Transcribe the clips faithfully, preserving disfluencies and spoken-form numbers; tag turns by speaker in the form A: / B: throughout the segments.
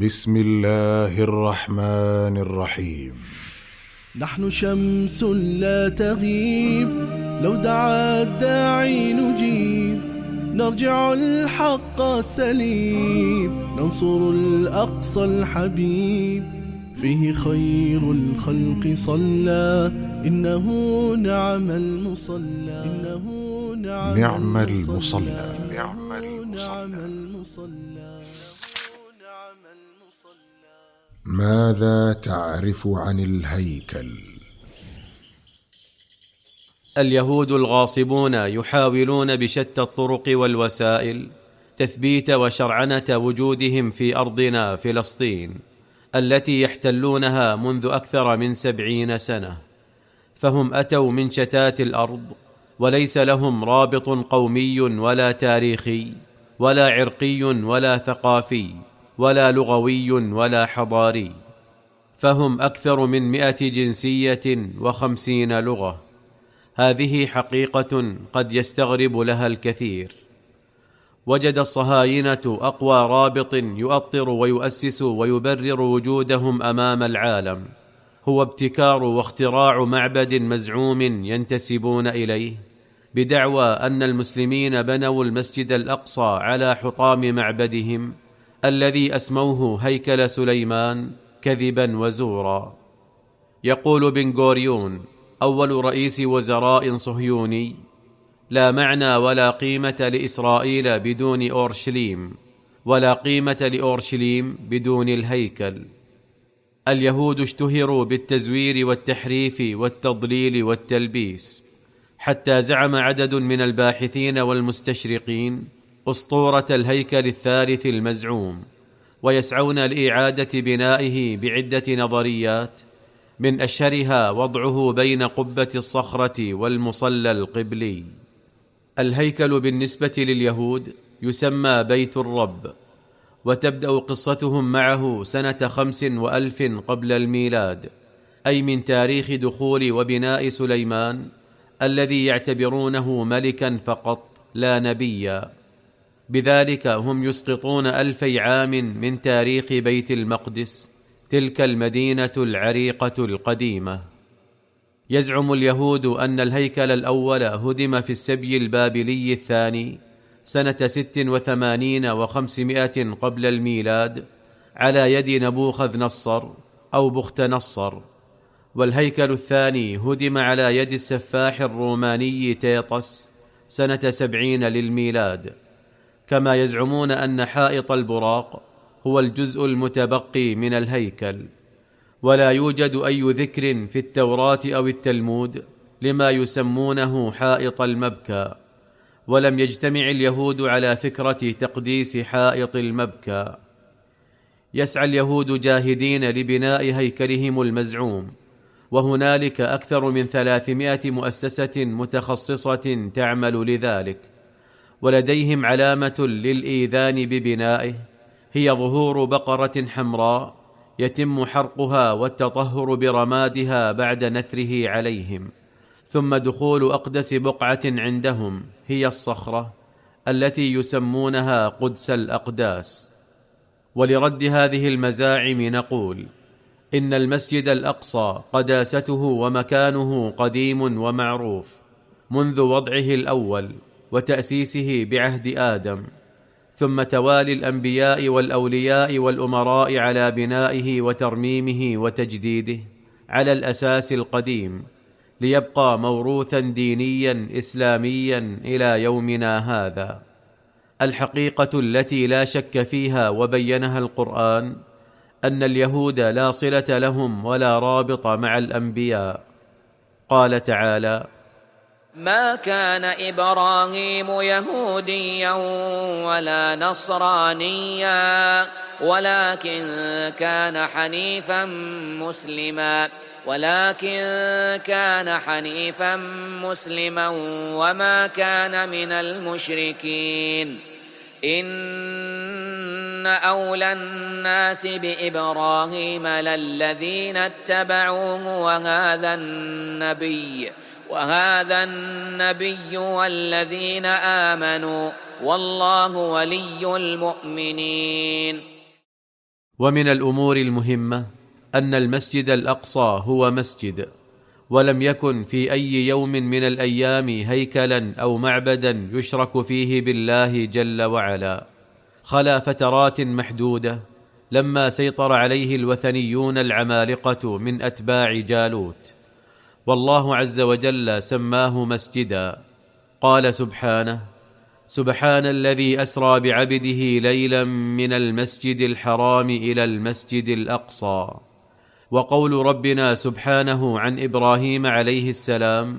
A: بسم الله الرحمن الرحيم.
B: نحن شمس لا تغيب، لو دعا الداعي نجيب، نرجع الحق السليم، ننصر الأقصى الحبيب، فيه خير الخلق صلى، إنه نعم المصلى، إنه نعم,
A: نعم المصلى.
B: نعم المصلى.
A: ماذا تعرف عن الهيكل؟
C: اليهود الغاصبون يحاولون بشتى الطرق والوسائل تثبيت وشرعنة وجودهم في أرضنا فلسطين التي يحتلونها منذ أكثر من سبعين سنة، فهم أتوا من شتات الأرض وليس لهم رابط قومي ولا تاريخي ولا عرقي ولا ثقافي ولا لغوي ولا حضاري، فهم أكثر من مئة جنسية وخمسين لغة. هذه حقيقة قد يستغرب لها الكثير. وجد الصهاينة أقوى رابط يؤطر ويؤسس ويبرر وجودهم أمام العالم هو ابتكار واختراع معبد مزعوم ينتسبون إليه، بدعوى أن المسلمين بنوا المسجد الأقصى على حطام معبدهم الذي أسموه هيكل سليمان كذبا وزورا. يقول بن غوريون أول رئيس وزراء صهيوني: لا معنى ولا قيمة لإسرائيل بدون أورشليم، ولا قيمة لأورشليم بدون الهيكل. اليهود اشتهروا بالتزوير والتحريف والتضليل والتلبيس، حتى زعم عدد من الباحثين والمستشرقين أسطورة الهيكل الثالث المزعوم، ويسعون لإعادة بنائه بعدة نظريات، من أشهرها وضعه بين قبة الصخرة والمصلى القبلي. الهيكل بالنسبة لليهود يسمى بيت الرب، وتبدأ قصتهم معه سنة خمس وألف قبل الميلاد، أي من تاريخ دخول وبناء سليمان الذي يعتبرونه ملكا فقط لا نبيا. بذلك هم يسقطون ألفي عام من تاريخ بيت المقدس، تلك المدينة العريقة القديمة. يزعم اليهود أن الهيكل الأول هدم في السبي البابلي الثاني سنة ست وثمانين وخمسمائة قبل الميلاد على يد نبوخذ نصر أو بخت نصر، والهيكل الثاني هدم على يد السفاح الروماني تيطس سنة سبعين للميلاد. كما يزعمون أن حائط البراق هو الجزء المتبقي من الهيكل، ولا يوجد أي ذكر في التوراة أو التلمود لما يسمونه حائط المبكى، ولم يجتمع اليهود على فكرة تقديس حائط المبكى. يسعى اليهود جاهدين لبناء هيكلهم المزعوم، وهنالك أكثر من ثلاثمائة مؤسسة متخصصة تعمل لذلك، ولديهم علامة للإيذان ببنائه، هي ظهور بقرة حمراء يتم حرقها والتطهر برمادها بعد نثره عليهم، ثم دخول أقدس بقعة عندهم هي الصخرة التي يسمونها قدس الأقداس. ولرد هذه المزاعم نقول: إن المسجد الأقصى قداسته ومكانه قديم ومعروف منذ وضعه الأول وتأسيسه بعهد آدم، ثم توالي الأنبياء والأولياء والأمراء على بنائه وترميمه وتجديده على الأساس القديم، ليبقى موروثا دينيا إسلاميا إلى يومنا هذا. الحقيقة التي لا شك فيها وبينها القرآن أن اليهود لا صلة لهم ولا رابط مع الأنبياء. قال تعالى:
D: ما كان إبراهيم يهوديا ولا نصرانيا ولكن كان حنيفا مسلما ولكن كان حنيفا مسلما وما كان من المشركين. إن أولى الناس بإبراهيم للذين اتبعوه وهذا النبي وهذا النبي والذين آمنوا والله ولي المؤمنين.
C: ومن الأمور المهمة أن المسجد الأقصى هو مسجد، ولم يكن في أي يوم من الأيام هيكلا أو معبدا يشرك فيه بالله جل وعلا، خلا فترات محدودة لما سيطر عليه الوثنيون العمالقة من أتباع جالوت، والله عز وجل سماه مسجدا. قال سبحانه: سبحان الذي أسرى بعبده ليلا من المسجد الحرام إلى المسجد الأقصى. وقول ربنا سبحانه عن إبراهيم عليه السلام: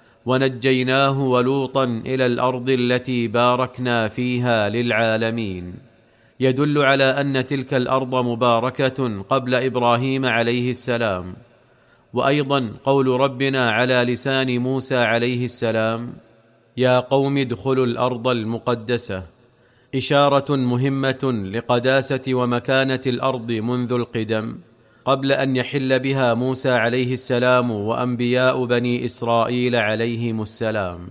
C: ونجيناه ولوطا إلى الأرض التي باركنا فيها للعالمين، يدل على أن تلك الأرض مباركة قبل إبراهيم عليه السلام. وأيضا قول ربنا على لسان موسى عليه السلام: يا قوم ادخلوا الأرض المقدسة، إشارة مهمة لقداسة ومكانة الأرض منذ القدم، قبل أن يحل بها موسى عليه السلام وأنبياء بني إسرائيل عليهم السلام.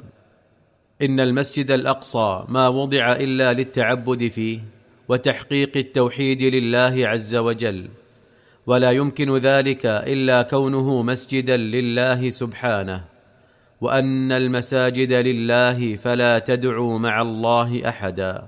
C: إن المسجد الأقصى ما وضع إلا للتعبد فيه وتحقيق التوحيد لله عز وجل، ولا يمكن ذلك إلا كونه مسجدا لله سبحانه، وأن المساجد لله فلا تدعوا مع الله أحدا.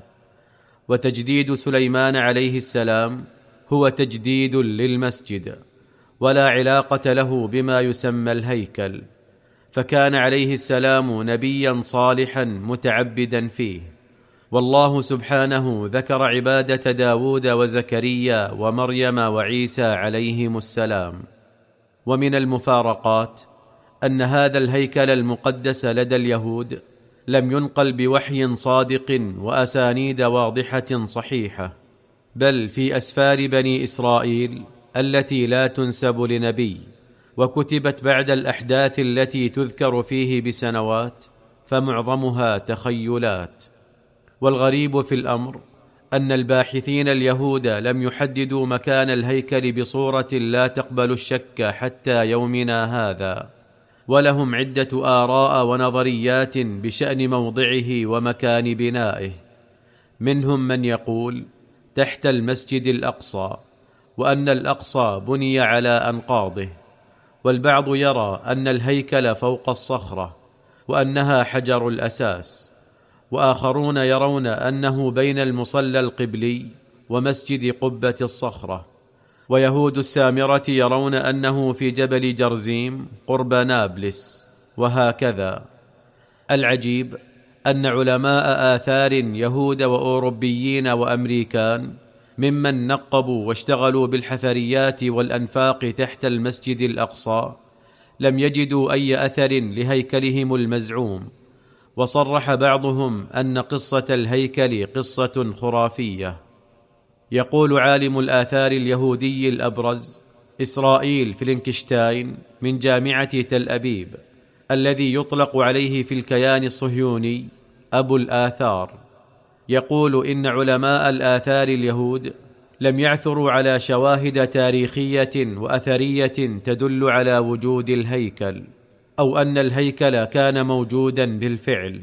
C: وتجديد سليمان عليه السلام هو تجديد للمسجد، ولا علاقة له بما يسمى الهيكل، فكان عليه السلام نبيا صالحا متعبدا فيه. والله سبحانه ذكر عبادة داود وزكريا ومريم وعيسى عليهم السلام. ومن المفارقات أن هذا الهيكل المقدس لدى اليهود لم ينقل بوحي صادق وأسانيد واضحة صحيحة، بل في أسفار بني إسرائيل التي لا تنسب لنبي، وكتبت بعد الأحداث التي تذكر فيه بسنوات، فمعظمها تخيلات. والغريب في الأمر أن الباحثين اليهود لم يحددوا مكان الهيكل بصورة لا تقبل الشك حتى يومنا هذا، ولهم عدة آراء ونظريات بشأن موضعه ومكان بنائه. منهم من يقول تحت المسجد الأقصى، وأن الأقصى بني على أنقاضه، والبعض يرى أن الهيكل فوق الصخرة وأنها حجر الأساس، وآخرون يرون أنه بين المصلى القبلي ومسجد قبة الصخرة، ويهود السامرة يرون أنه في جبل جرزيم قرب نابلس، وهكذا. العجيب أن علماء آثار يهود وأوروبيين وأمريكان ممن نقبوا واشتغلوا بالحفريات والأنفاق تحت المسجد الأقصى لم يجدوا أي أثر لهيكلهم المزعوم، وصرح بعضهم أن قصة الهيكل قصة خرافية. يقول عالم الآثار اليهودي الأبرز إسرائيل فلينكشتاين من جامعة تل أبيب، الذي يطلق عليه في الكيان الصهيوني أبو الآثار، يقول إن علماء الآثار اليهود لم يعثروا على شواهد تاريخية وأثرية تدل على وجود الهيكل، أو أن الهيكل كان موجودا بالفعل.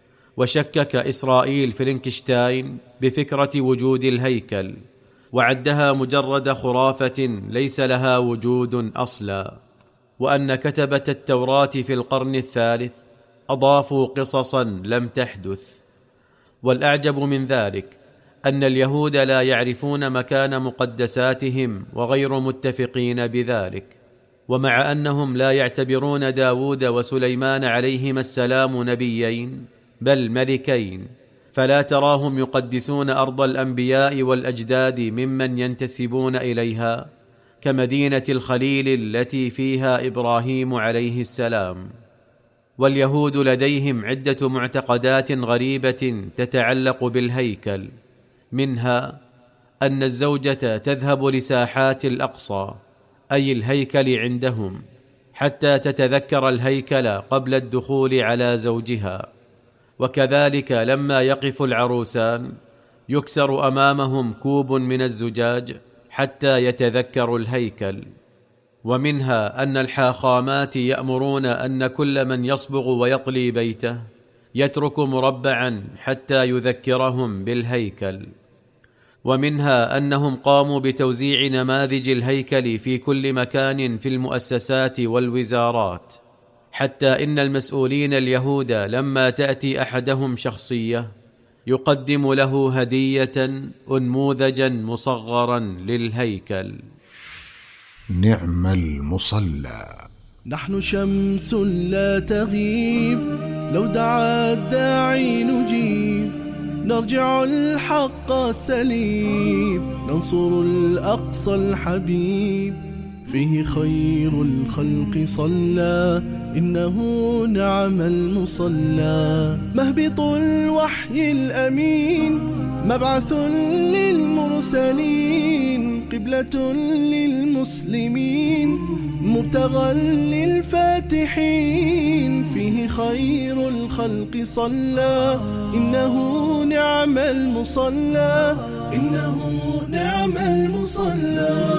C: وشكك إسرائيل فلينكشتاين بفكرة وجود الهيكل، وعدها مجرد خرافة ليس لها وجود أصلا، وأن كتبة التوراة في القرن الثالث أضافوا قصصا لم تحدث. والأعجب من ذلك أن اليهود لا يعرفون مكان مقدساتهم وغير متفقين بذلك، ومع أنهم لا يعتبرون داود وسليمان عليهما السلام نبيين بل ملكين، فلا تراهم يقدسون أرض الأنبياء والأجداد ممن ينتسبون إليها، كمدينة الخليل التي فيها إبراهيم عليه السلام. واليهود لديهم عدة معتقدات غريبة تتعلق بالهيكل، منها أن الزوجة تذهب لساحات الأقصى أي الهيكل عندهم حتى تتذكر الهيكل قبل الدخول على زوجها، وكذلك لما يقف العروسان يكسر أمامهم كوب من الزجاج حتى يتذكروا الهيكل. ومنها أن الحاخامات يأمرون أن كل من يصبغ ويطلي بيته يترك مربعا حتى يذكرهم بالهيكل. ومنها أنهم قاموا بتوزيع نماذج الهيكل في كل مكان في المؤسسات والوزارات، حتى إن المسؤولين اليهود لما تأتي أحدهم شخصية يقدم له هدية أنموذجا مصغرا للهيكل.
A: نعم المصلى.
B: نحن شمس لا تغيب، لو دعا الداعي نجيب، نرجع الحق السليب، ننصر الأقصى الحبيب. فيه خير الخلق صلى، إنه نعم المصلى. مهبط الوحي الأمين، مبعث للمرسلين، قبلة للمسلمين، مبتغى للفاتحين. فيه خير الخلق صلى، إنه نعم المصلى، إنه نعم المصلى.